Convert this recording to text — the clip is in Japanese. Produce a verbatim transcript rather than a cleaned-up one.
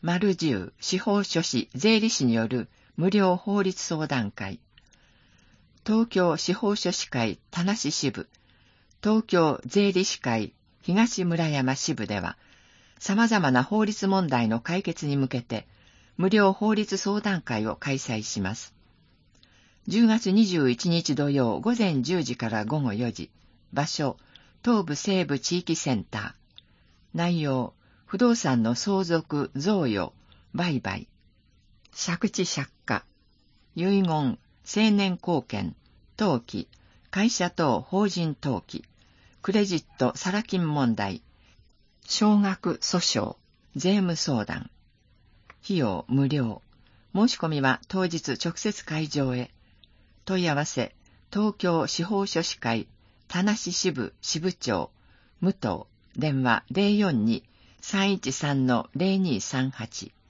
丸十司法書士税理士による無料法律相談会、東京司法書士会田無支部、東京税理士会東村山支部では、様々な法律問題の解決に向けて、無料法律相談会を開催します。じゅうがつにじゅういちにち土曜午前じゅうじから午後よじ、場所、東部西部地域センター。内容、不動産の相続、贈与、売買、借地借家、遺言、青年貢献、登記、会社等法人登記、クレジットサラ金問題、少額訴訟、税務相談。費用無料。申し込みは当日直接会場へ。問い合わせ、東京司法書士会田無支部支部長、武藤、電話 ゼロよんに さんいちさんのゼロにさんはち。